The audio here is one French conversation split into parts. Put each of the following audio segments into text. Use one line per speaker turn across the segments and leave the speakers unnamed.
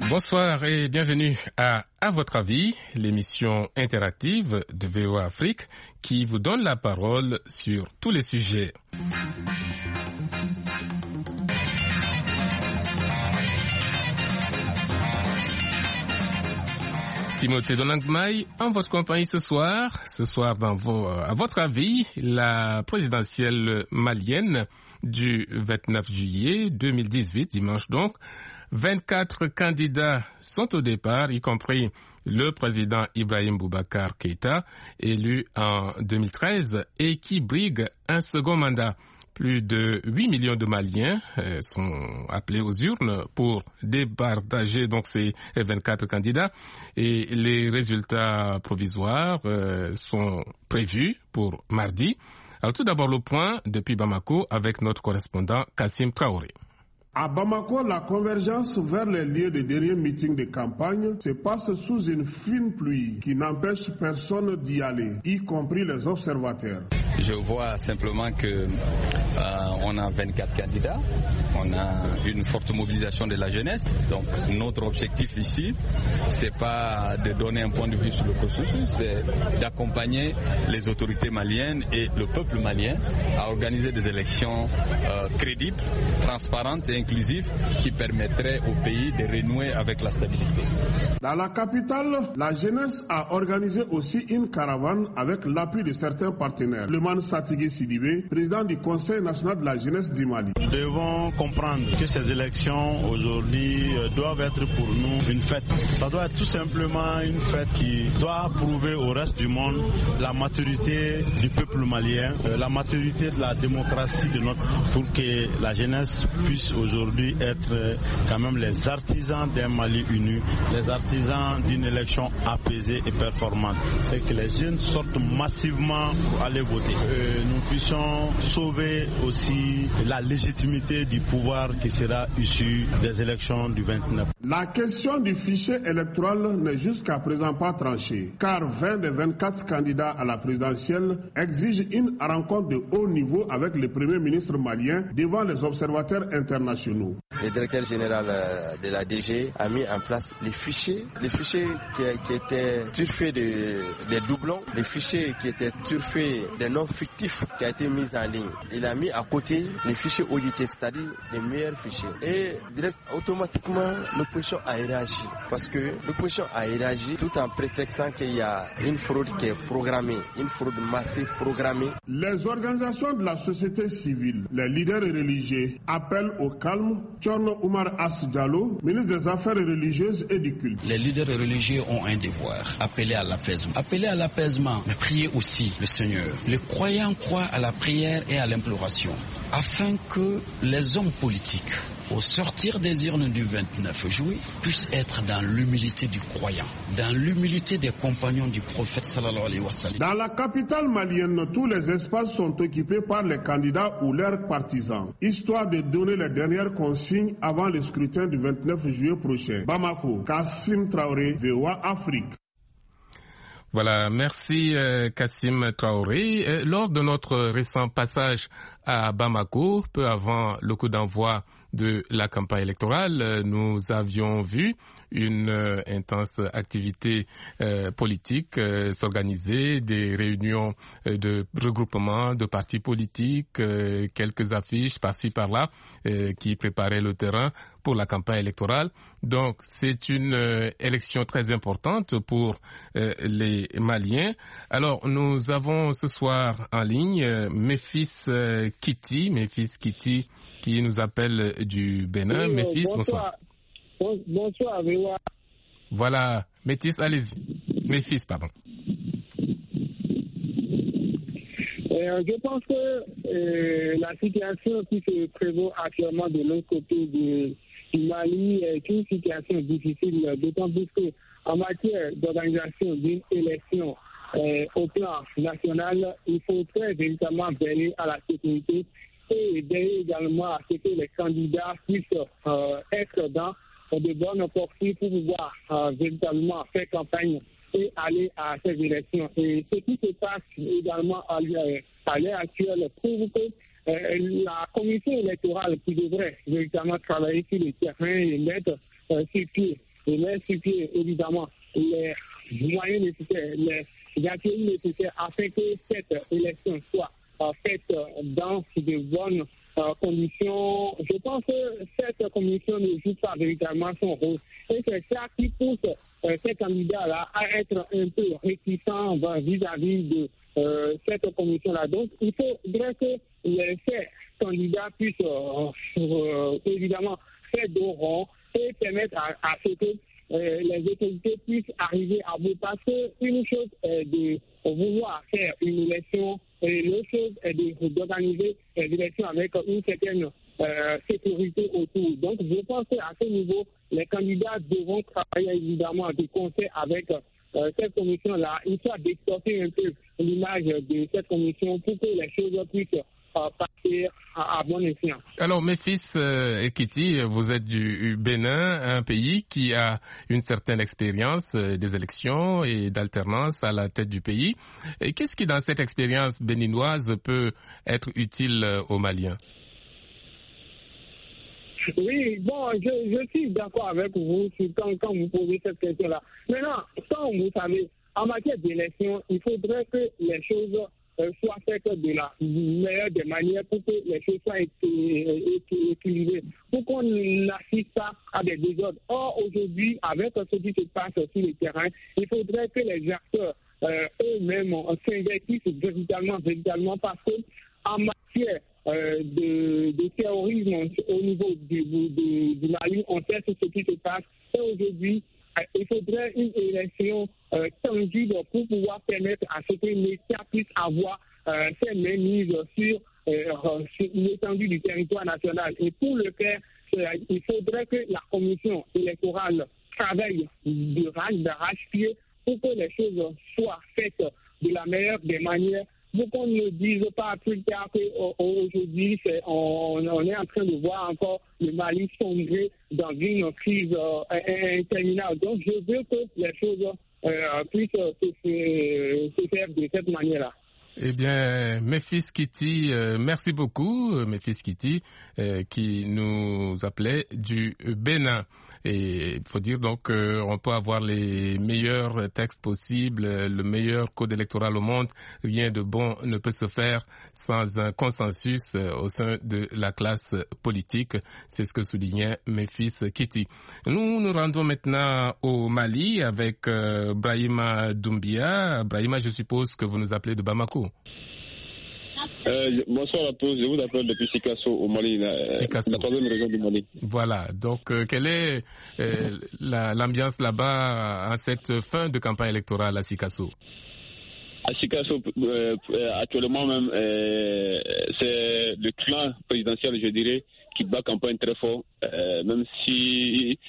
Bonsoir et bienvenue à votre avis, l'émission interactive de VOA Afrique qui vous donne la parole sur tous les sujets. Timothée Donangmaï, en votre compagnie ce soir à votre avis, la présidentielle malienne du 29 juillet 2018, dimanche donc, 24 candidats sont au départ, y compris le président Ibrahim Boubacar Keïta, élu en 2013 et qui brigue un second mandat. Plus de 8 millions de Maliens sont appelés aux urnes pour départager donc ces 24 candidats et les résultats provisoires sont prévus pour mardi. Alors tout d'abord le point depuis Bamako avec notre correspondant Kassim Traoré.
À Bamako, la convergence vers les lieux de dernier meeting de campagne se passe sous une fine pluie qui n'empêche personne d'y aller, y compris les observateurs.
Je vois simplement que on a 24 candidats, on a une forte mobilisation de la jeunesse. Donc notre objectif ici, c'est pas de donner un point de vue sur le processus, c'est d'accompagner les autorités maliennes et le peuple malien à organiser des élections crédibles, transparentes et inclusives qui permettraient au pays de renouer avec la stabilité.
Dans la capitale, la jeunesse a organisé aussi une caravane avec l'appui de certains partenaires. Le Satigui Sidibé, président du Conseil national de la jeunesse du Mali.
Nous devons comprendre que ces élections aujourd'hui doivent être pour nous une fête. Ça doit être tout simplement une fête qui doit prouver au reste du monde la maturité du peuple malien, la maturité de la démocratie de pour que la jeunesse puisse aujourd'hui être quand même les artisans d'un Mali uni, les artisans d'une élection apaisée et performante. C'est que les jeunes sortent massivement pour aller voter. Nous puissions sauver aussi la légitimité du pouvoir qui sera issu des élections du 29.
La question du fichier électoral n'est jusqu'à présent pas tranchée, car 20 des 24 candidats à la présidentielle exigent une rencontre de haut niveau avec le Premier ministre malien devant les observateurs internationaux.
Le directeur général de la DG a mis en place les fichiers qui étaient turfés des doublons, les fichiers qui étaient turfés des noms fictifs qui a été mis en ligne. Il a mis à côté les fichiers audités, c'est-à-dire les meilleurs fichiers. Et automatiquement, l'opposition a réagi. Parce que l'opposition a réagi tout en prétextant qu'il y a une fraude qui est programmée, une fraude massive programmée.
Les organisations de la société civile, les leaders religieux appellent au calme. Tchorno Oumar As-Diallo, ministre des Affaires religieuses et du culte.
Les leaders religieux ont un devoir, appeler à l'apaisement. Appeler à l'apaisement, mais prier aussi le Seigneur. Les croyants croient à la prière et à l'imploration, afin que les hommes politiques, au sortir des urnes du 29 juillet, puissent être dans l'humilité du croyant, dans l'humilité des compagnons du prophète sallallahu alayhi wa sallam.
Dans la capitale malienne, tous les espaces sont occupés par les candidats ou leurs partisans, histoire de donner les dernières consignes avant le scrutin du 29 juillet prochain. Bamako, Kassim Traoré, VOA Afrique.
Voilà, merci Kassim Traoré. Lors de notre récent passage à Bamako, peu avant le coup d'envoi de la campagne électorale, nous avions vu une intense activité politique s'organiser, des réunions de regroupement de partis politiques, quelques affiches par-ci par-là qui préparaient le terrain pour la campagne électorale. Donc c'est une élection très importante pour les Maliens. Alors nous avons ce soir en ligne Memphis Kitty qui nous appelle du Bénin.
Oui,
Memphis, bonsoir.
Bonsoir, VOA.
Voilà, Métis, allez-y. Memphis, pardon.
Je pense que la situation qui se prévaut actuellement de l'autre côté du Mali est une situation difficile, d'autant plus qu'en matière d'organisation d'une élection au plan national, il faudrait véritablement veiller à la sécurité et veiller également à ce que les candidats puissent être dans de bonnes portions pour pouvoir véritablement faire campagne et aller à ces élections. Et ce qui se passe également à l'heure actuelle prouve que la commission électorale qui devrait véritablement travailler sur le terrain et mettre sur pied d'instituer évidemment les moyens nécessaires, les ateliers nécessaires afin que cette élection soit faite dans de bonnes conditions. Je pense que cette commission ne joue pas véritablement son rôle. Et c'est ça qui pousse ces candidats-là à être un peu réticents vis-à-vis de cette commission-là. Donc, il faudrait que ces candidats puissent évidemment faire dos rond et permettre à ce que les autorités puissent arriver à bout. Parce qu'une chose est de vouloir faire une élection et l'autre chose est d'organiser les élections avec une certaine sécurité autour. Donc, je pense qu'à ce niveau, les candidats devront travailler évidemment de concert avec cette commission-là, histoire d'exporter un peu l'image de cette commission pour que les choses puissent passer à bon escient.
Alors, Memphis Ekiti, vous êtes du Bénin, un pays qui a une certaine expérience des élections et d'alternance à la tête du pays. Et qu'est-ce qui, dans cette expérience béninoise, peut être utile aux Maliens?
Oui, bon, je suis d'accord avec vous quand vous posez cette question-là. Maintenant, comme vous savez, en matière d'élection, il faudrait que les choses soient faites de la meilleure des manières pour que les choses soient équilibrées, pour qu'on n'assiste pas à des désordres. Or, aujourd'hui, avec ce qui se passe sur le terrain, il faudrait que les acteurs eux-mêmes s'investissent véritablement parce que en matière de terrorisme au niveau du Mali, on sait ce qui se passe. Et aujourd'hui, il faudrait une élection tangible pour pouvoir permettre à ce que l'État puisse avoir ses mains mises sur l'étendue du territoire national. Et pour le faire, il faudrait que la commission électorale travaille d'arrache-pied pour que les choses soient faites de la meilleure des manières. Pour qu'on ne dise pas plus tard qu'aujourd'hui, on est en train de voir encore le Mali sombrer dans une crise interminable. Donc, je veux que les choses puissent se faire de cette manière-là.
Eh bien, Memphis Ekiti, merci beaucoup, Memphis Ekiti, qui nous appelait du Bénin. Et il faut dire donc qu'on peut avoir les meilleurs textes possibles, le meilleur code électoral au monde. Rien de bon ne peut se faire sans un consensus au sein de la classe politique. C'est ce que soulignait Memphis Ekiti. Nous nous rendons maintenant au Mali avec Brahima Doumbia. Brahima, je suppose que vous nous appelez de Bamako.
Bonsoir à tous, je vous appelle depuis Sikasso au Mali, la troisième région du Mali.
Voilà, donc quelle est l'ambiance là-bas en cette fin de campagne électorale à Sikasso?
À Sikasso, actuellement même, c'est le clan présidentiel, je dirais, qui bat campagne très fort, même si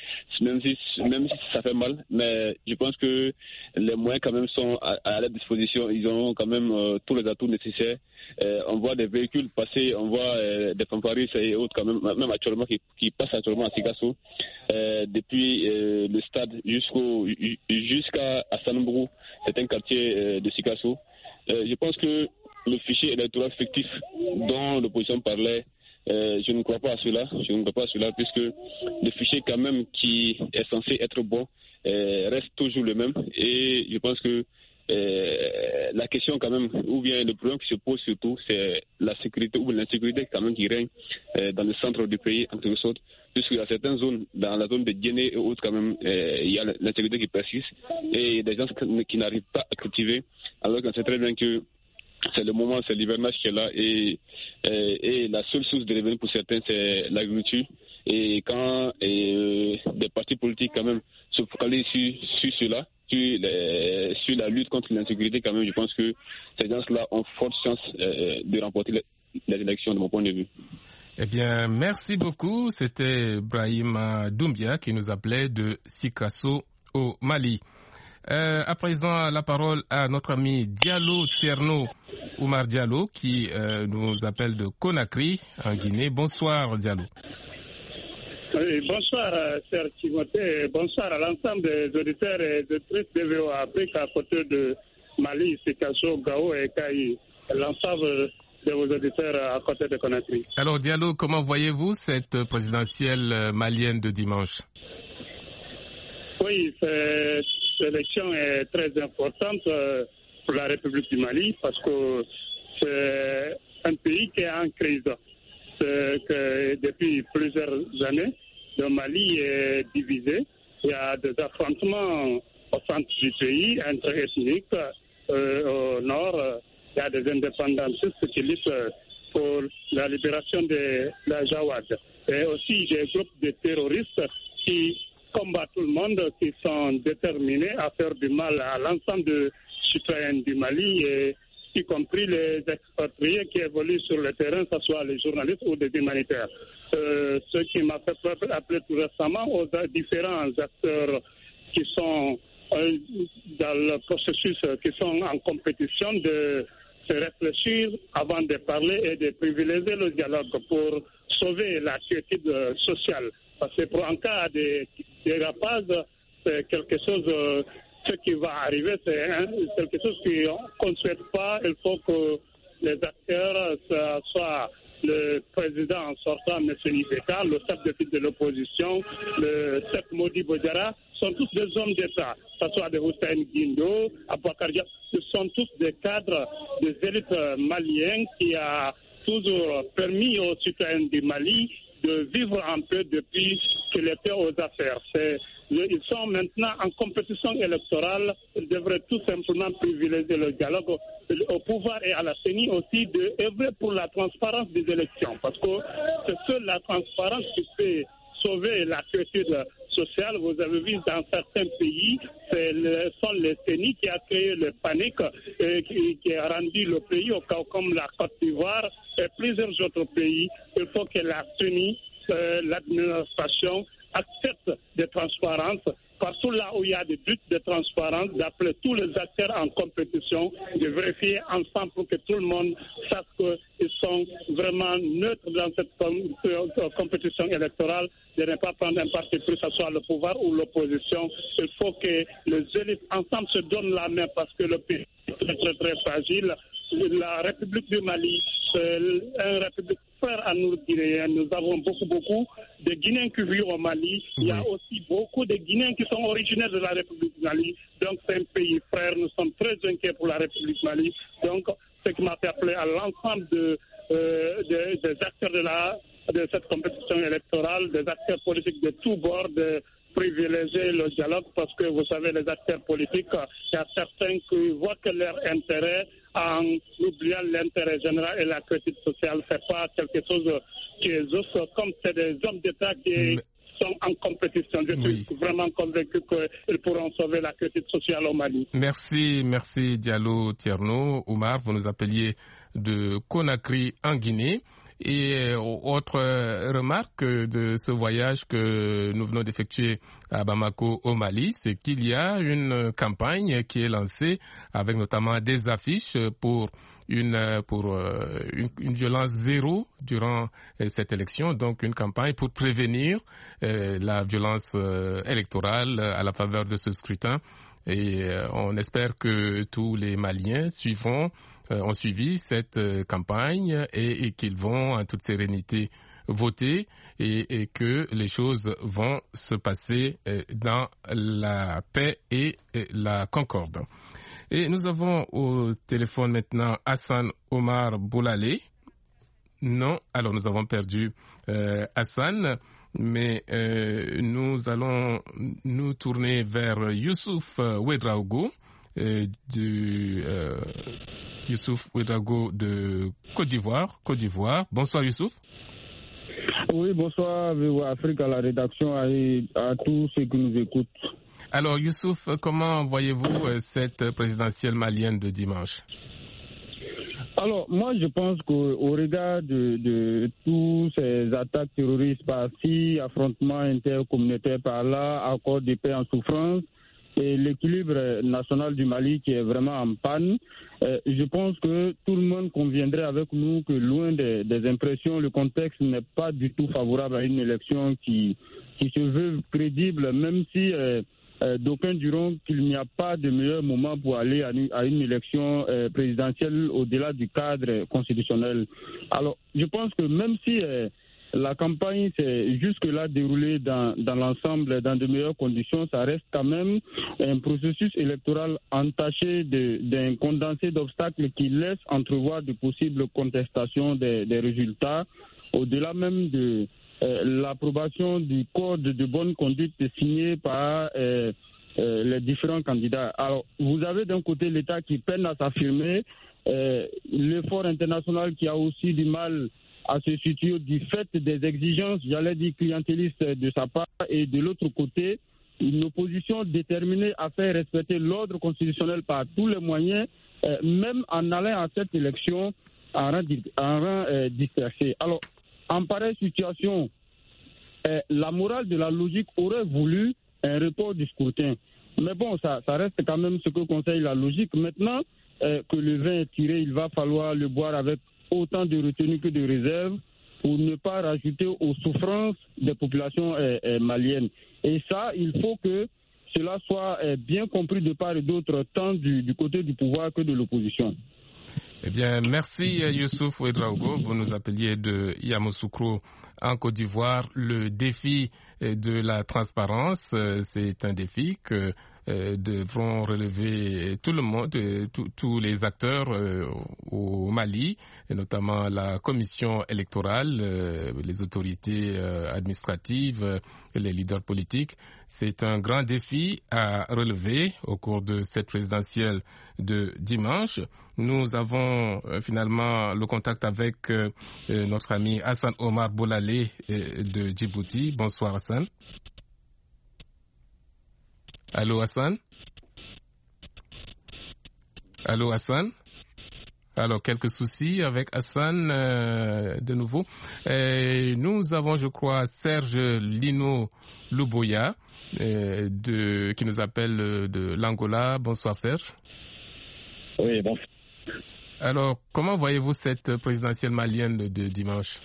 ça fait mal, mais je pense que les moyens quand même sont à leur disposition. Ils ont quand même tous les atouts nécessaires. On voit des véhicules passer, on voit des fanfaristes et autres quand même actuellement qui passent actuellement à Sikasso, depuis le stade jusqu'à Sanumbrou. C'est un quartier de Sikasso. Je pense que le fichier électoral fictif dont l'opposition parlait, je ne crois pas à cela, puisque le fichier quand même qui est censé être bon reste toujours le même. Et je pense que la question quand même, ou bien le problème qui se pose surtout, c'est la sécurité ou l'insécurité quand même qui règne dans le centre du pays, en quelque sorte, puisqu'il y a certaines zones, dans la zone de Guinée et autres quand même, il y a l'insécurité qui persiste et des gens qui n'arrivent pas à cultiver, alors qu'on sait très bien que c'est le moment, c'est l'hivernage qui est là et la seule source de revenus pour certains, c'est l'agriculture. Et quand des partis politiques quand même se focalisent sur cela, sur la lutte contre l'insécurité, quand même, je pense que ces gens-là ont forte chance de remporter les élections, de mon point de vue.
Eh bien, merci beaucoup. C'était Brahima Doumbia qui nous appelait de Sikasso au Mali. À présent, la parole à notre ami Diallo Tierno Oumar Diallo qui nous appelle de Conakry en Guinée. Bonsoir Diallo.
Oui, bonsoir, cher Timothée. Bonsoir à l'ensemble des auditeurs et auditrices de VOA Afrique à côté de Mali, Sikasso, Gao et Kaï. L'ensemble de vos auditeurs à côté de Conakry.
Alors Diallo, comment voyez-vous cette présidentielle malienne de dimanche?
Oui, cette élection est très importante pour la République du Mali parce que c'est un pays qui est en crise. Que depuis plusieurs années, le Mali est divisé. Il y a des affrontements au centre du pays, interethniques. Au nord, il y a des indépendantistes qui luttent pour la libération de la Jawad. Et aussi des groupes de terroristes qui combattent tout le monde, qui sont déterminés à faire du mal à l'ensemble des citoyens du Mali, et y compris les expatriés qui évoluent sur le terrain, que ce soit les journalistes ou des humanitaires. Ce qui m'a fait appeler tout récemment aux différents acteurs qui sont dans le processus, qui sont en compétition, de se réfléchir avant de parler et de privilégier le dialogue pour sauver la quiétude sociale. Parce que pour un cas de dérapage, c'est quelque chose, ce qui va arriver, c'est quelque chose qu'on ne souhaite pas. Il faut que les acteurs, soient le président sortant, M. Nibeka, le chef de file de l'opposition, le chef Modi Bojara, sont tous des hommes d'État, que ce soit de Hussein Guindo, Abouakar Diab, ce sont tous des cadres, des élites maliennes qui a toujours permis aux citoyens du Mali de vivre un peu depuis qu'il était aux affaires. Ils sont maintenant en compétition électorale. Ils devraient tout simplement privilégier le dialogue au pouvoir et à la CENI aussi d'œuvrer pour la transparence des élections. Parce que c'est seule la transparence qui peut sauver la quiétude sociale. Vous avez vu dans certains pays, ce sont les CENI qui a créé le panique et qui a rendu le pays au cas comme la Côte d'Ivoire et plusieurs autres pays. Il faut que la CENI, l'administration, accepte de transparence. Partout là où il y a des buts de transparence, d'appeler tous les acteurs en compétition, de vérifier ensemble pour que tout le monde sache qu'ils sont vraiment neutres dans cette compétition électorale, de ne pas prendre un parti pris, que ce soit le pouvoir ou l'opposition. Il faut que les élites ensemble se donnent la main parce que le pays est très très très fragile. La République du Mali, c'est une république frère à nous Guinéens. Nous avons beaucoup de Guinéens qui vivent au Mali. Il y a aussi beaucoup de Guinéens qui sont originaires de la République du Mali. Donc c'est un pays frère. Nous sommes très inquiets pour la République du Mali. Donc ce qui m'a fait appeler à l'ensemble des acteurs de cette compétition électorale, des acteurs politiques de tous bords, de privilégier le dialogue parce que vous savez, les acteurs politiques, il y a certains qui voient que leur intérêt, en oubliant l'intérêt général et la critique sociale, c'est pas quelque chose qui est juste comme c'est des hommes d'État qui sont en compétition. Je suis vraiment convaincu qu'ils pourront sauver la critique sociale au Mali.
Merci Diallo Tierno. Oumar, vous nous appeliez de Conakry en Guinée. Et autre remarque de ce voyage que nous venons d'effectuer à Bamako au Mali, c'est qu'il y a une campagne qui est lancée avec notamment des affiches pour une violence zéro durant cette élection, donc une campagne pour prévenir la violence électorale à la faveur de ce scrutin. Et on espère que tous les Maliens ont suivi cette campagne et qu'ils vont en toute sérénité voter et que les choses vont se passer dans la paix et la concorde. Et nous avons au téléphone maintenant Hassan Omar Boulale. Non, alors nous avons perdu Hassan, mais nous allons nous tourner vers Youssouf Ouedraogo Youssouf Ouedraogo de Côte d'Ivoire. Bonsoir Youssouf.
Oui, bonsoir Afrique, à la rédaction et à tous ceux qui nous écoutent.
Alors Youssouf, comment voyez-vous cette présidentielle malienne de dimanche?
Alors, moi, je pense qu'au regard de tous ces attaques terroristes par-ci, affrontements intercommunautaires par-là, accords de paix en souffrance, et l'équilibre national du Mali qui est vraiment en panne, je pense que tout le monde conviendrait avec nous que loin des impressions, le contexte n'est pas du tout favorable à une élection qui se veut crédible, même si d'aucuns diront qu'il n'y a pas de meilleur moment pour aller à une élection présidentielle au-delà du cadre constitutionnel. Alors, je pense que même si la campagne s'est jusque-là déroulée dans l'ensemble dans de meilleures conditions. Ça reste quand même un processus électoral entaché d'un condensé d'obstacles qui laisse entrevoir de possibles contestations des résultats, au-delà même de l'approbation du code de bonne conduite signé par les différents candidats. Alors, vous avez d'un côté l'État qui peine à s'affirmer, l'effort international qui a aussi du mal à se situer du fait des exigences, j'allais dire clientélistes de sa part, et de l'autre côté, une opposition déterminée à faire respecter l'ordre constitutionnel par tous les moyens, même en allant à cette élection en rang dispersé. Alors, en pareille situation, la morale de la logique aurait voulu un report du scrutin. Mais bon, ça reste quand même ce que conseille la logique. Maintenant que le vin est tiré, il va falloir le boire avec autant de retenue que de réserve pour ne pas rajouter aux souffrances des populations maliennes. Et ça, il faut que cela soit bien compris de part et d'autre, tant du côté du pouvoir que de l'opposition.
Eh bien, merci Youssouf Ouedraogo. Vous nous appeliez de Yamoussoukro en Côte d'Ivoire. Le défi de la transparence, c'est un défi que devront relever tout le monde, tous les acteurs au Mali, et notamment la commission électorale, les autorités administratives, les leaders politiques. C'est un grand défi à relever au cours de cette présidentielle de dimanche. Nous avons finalement le contact avec notre ami Hassan Omar Boulalé de Djibouti. Bonsoir Hassan. Allô Hassan? Allô Hassan? Alors, quelques soucis avec Hassan de nouveau. Nous avons, je crois, Serge Lino Luboya qui nous appelle de l'Angola. Bonsoir Serge.
Oui, bonsoir.
Alors, comment voyez-vous cette présidentielle malienne de dimanche?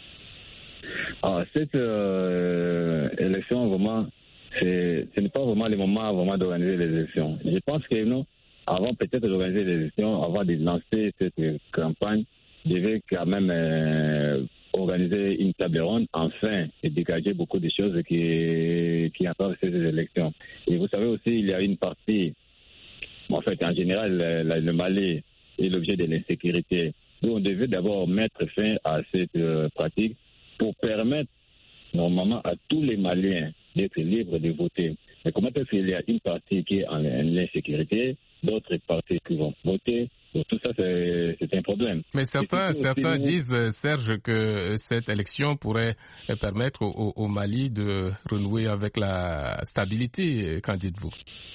Cette élection, vraiment, ce n'est pas vraiment le moment vraiment d'organiser les élections. Je pense que nous, avant peut-être d'organiser les élections, avant de lancer cette campagne, devait quand même organiser une table ronde, enfin, et dégager beaucoup de choses qui entravent ces élections. Et vous savez aussi, il y a une partie, en fait, en général, le Mali est l'objet de l'insécurité. Donc, on devait d'abord mettre fin à cette pratique pour permettre, normalement, à tous les Maliens d'être libres de voter. Mais comment est-ce qu'il y a une partie qui est en insécurité, d'autres parties qui vont voter? Donc tout ça, c'est un problème.
Mais certains disent, Serge, que cette élection pourrait permettre au Mali de renouer avec la stabilité. Qu'en dites-vous?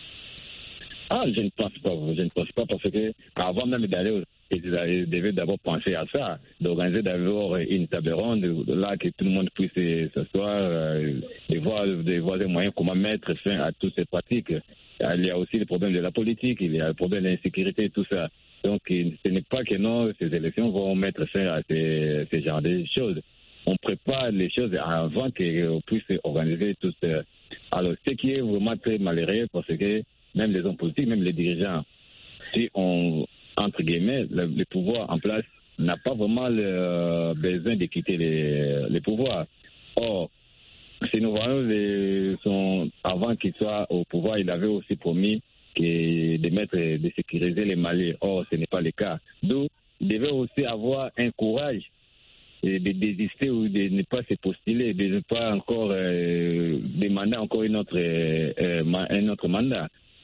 Je ne pense pas parce que avant même d'aller ils devaient d'abord penser à ça, d'organiser d'abord une table ronde, là que tout le monde puisse s'asseoir et voir des moyens comment mettre fin à toutes ces pratiques. Il y a aussi le problème de la politique, il y a le problème de l'insécurité, tout ça. Donc ce n'est pas que non, ces élections vont mettre fin à ces genres de choses. On prépare les choses avant qu'on puisse organiser tout ça. Alors ce qui est vraiment très malheureux, parce que même les hommes politiques, même les dirigeants, si on, entre guillemets, le pouvoir en place n'a pas vraiment besoin de quitter les pouvoirs. Or, ces nouveaux avant qu'ils soient au pouvoir, il avait aussi promis de sécuriser les Maliens. Or, ce n'est pas le cas. Donc, il devait aussi avoir un courage de désister ou de ne pas se postuler, de ne pas encore demander encore un autre mandat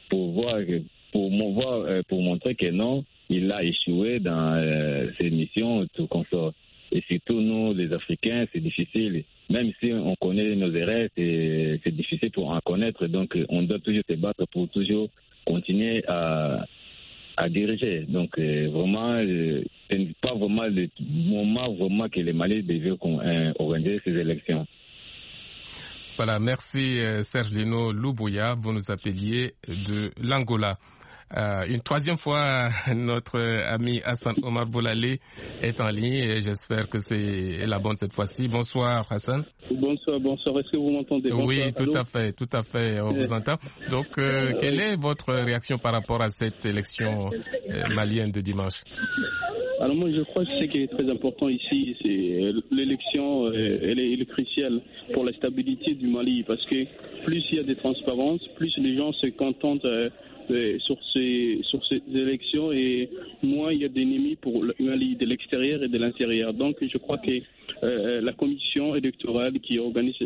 pour montrer que non, il a échoué dans ses missions, tout consort. Et surtout, nous, les Africains, c'est difficile. Même si on connaît nos erreurs, c'est difficile pour en connaître. Donc, on doit toujours se battre pour toujours continuer à diriger. Donc, vraiment, ce n'est pas vraiment le moment vraiment que les Mali devaient organiser ces élections.
Voilà, merci Serge Lino Luboya. Vous nous appeliez de l'Angola. Une troisième fois, notre ami Hassan Omar Boulalé est en ligne et j'espère que c'est la bonne cette fois-ci. Bonsoir Hassan.
Bonsoir. Est-ce que vous m'entendez?
Oui, tout à fait, on vous entend. Donc, quelle est votre réaction par rapport à cette élection malienne de dimanche?
Alors moi je crois que ce qui est très important ici, c'est l'élection, elle est cruciale pour la stabilité du Mali, parce que plus il y a de transparence, plus les gens se contentent sur ces élections, et moins il y a d'ennemis pour le Mali de l'extérieur et de l'intérieur. Donc je crois que la commission électorale qui organise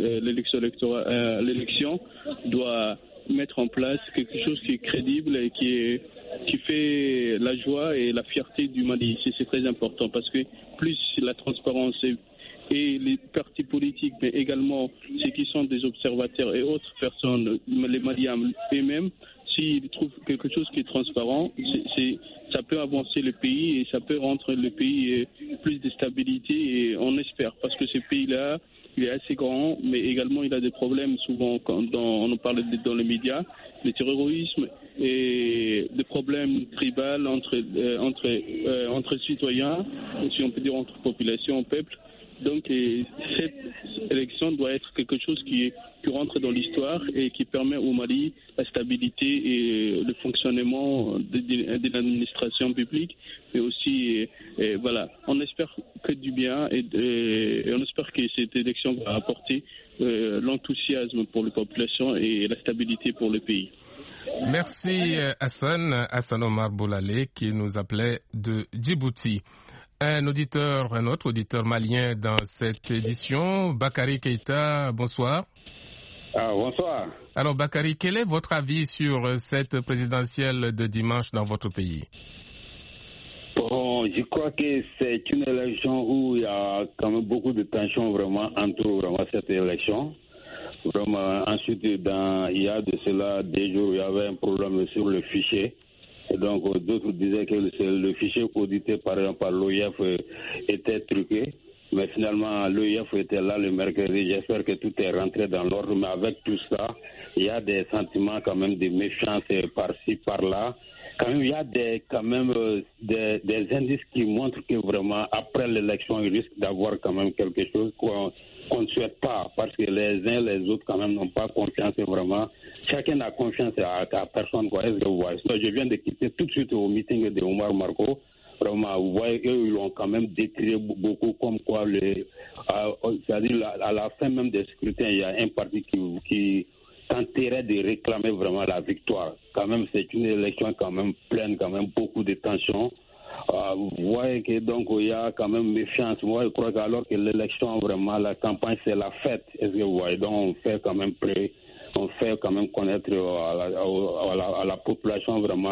l'élection doit mettre en place quelque chose qui est crédible et qui fait la joie et la fierté du Mali. C'est très important, parce que plus la transparence et les partis politiques, mais également ceux qui sont des observateurs et autres personnes, les Maliens eux-mêmes, s'ils trouvent quelque chose qui est transparent, ça peut avancer le pays et ça peut rendre le pays plus de stabilité, et on espère, parce que ce pays-là, il est assez grand, mais également il a des problèmes souvent, on en parle dans les médias, le terrorisme et des problèmes tribaux entre citoyens, si on peut dire entre population, peuple. Donc cette élection doit être quelque chose qui rentre dans l'histoire et qui permet au Mali la stabilité et le fonctionnement de l'administration publique, mais aussi voilà, on espère que du bien et on espère que cette élection va apporter l'enthousiasme pour les populations et la stabilité pour le pays.
Merci Hassan Omar Boulale qui nous appelait de Djibouti. Un autre auditeur malien dans cette édition, Bakary Keïta, bonsoir.
Bonsoir.
Alors Bakary, quel est votre avis sur cette présidentielle de dimanche dans votre pays?
Bon, je crois que c'est une élection où il y a quand même beaucoup de tensions vraiment entre cette élection. Vraiment, ensuite, il y a de cela 2 jours, il y avait un problème sur le fichier. Et donc, d'autres disaient que le fichier audité par l'OIF était truqué. Mais finalement, l'OIF était là le mercredi. J'espère que tout est rentré dans l'ordre. Mais avec tout ça, il y a des sentiments quand même de méfiance par-ci, par-là. Quand même, il y a des indices qui montrent que vraiment, après l'élection, il risque d'avoir quand même quelque chose qu'on ne souhaite pas. Parce que les uns les autres, quand même, n'ont pas confiance vraiment. Chacun n'a confiance à personne, quoi. Est-ce que vous voyez? Je viens de quitter tout de suite au meeting de Omar Marco. Vraiment, vous voyez, eux, ils l'ont quand même décrié beaucoup, comme quoi, c'est-à-dire à la fin même des scrutins, il y a un parti qui tenterait de réclamer vraiment la victoire. Quand même, c'est une élection quand même pleine, quand même beaucoup de tensions. Vous voyez que donc il y a quand même méfiance. Moi, je crois qu'alors que l'élection, vraiment, la campagne, c'est la fête. Est-ce que vous voyez? Donc, on fait quand même connaître à la population vraiment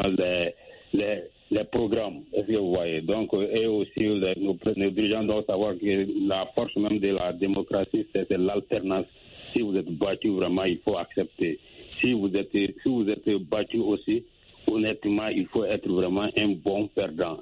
les programmes. Est-ce que vous voyez? Donc, et aussi, nos dirigeants doivent savoir que la force même de la démocratie, c'est l'alternance. Si vous êtes battu, vraiment, il faut accepter. Si vous êtes battu aussi, honnêtement, il faut être vraiment un bon perdant.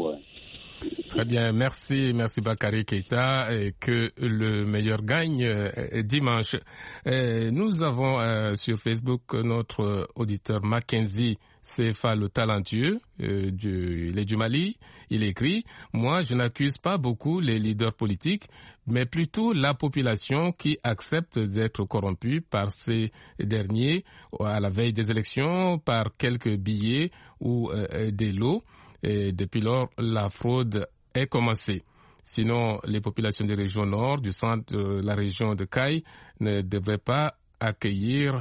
Très bien, merci Bakary Keïta, et que le meilleur gagne dimanche. Nous avons sur Facebook notre auditeur Mackenzie Sefa le talentueux, il est du Mali. Il écrit: moi, je n'accuse pas beaucoup les leaders politiques, mais plutôt la population qui accepte d'être corrompue par ces derniers à la veille des élections, par quelques billets ou des lots. Et depuis lors, la fraude est commencée. Sinon, les populations des régions nord, du centre de la région de Caille ne devraient pas accueillir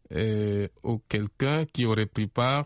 quelqu'un qui aurait pris part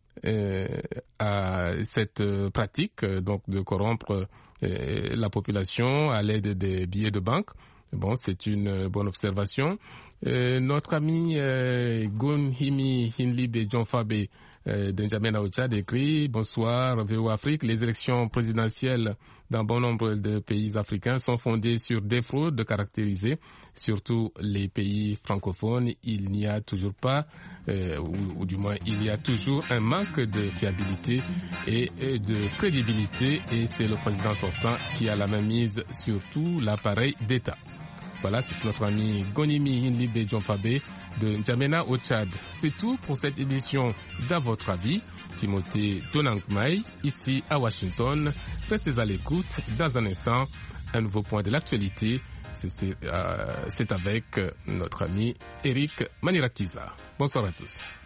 à cette pratique, donc de corrompre la population à l'aide des billets de banque. Bon, c'est une bonne observation. Notre ami Gonhimi Hinlibe Djonfabe d'Njamena au Tchad écrit: bonsoir VO Afrique, les élections présidentielles dans bon nombre de pays africains sont fondées sur des fraudes caractérisées, surtout les pays francophones. Il n'y a toujours pas, ou du moins il y a toujours un manque de fiabilité et de crédibilité, et c'est le président sortant qui a la main mise sur tout l'appareil d'État. Voilà, c'est notre ami Gonimi Hinlibe Djonfabe de N'Djamena au Tchad. C'est tout pour cette édition d'À votre avis. Timothée Tonangmai, ici à Washington. Restez à l'écoute. Dans un instant, un nouveau point de l'actualité. C'est avec notre ami Eric Manirakiza. Bonsoir à tous.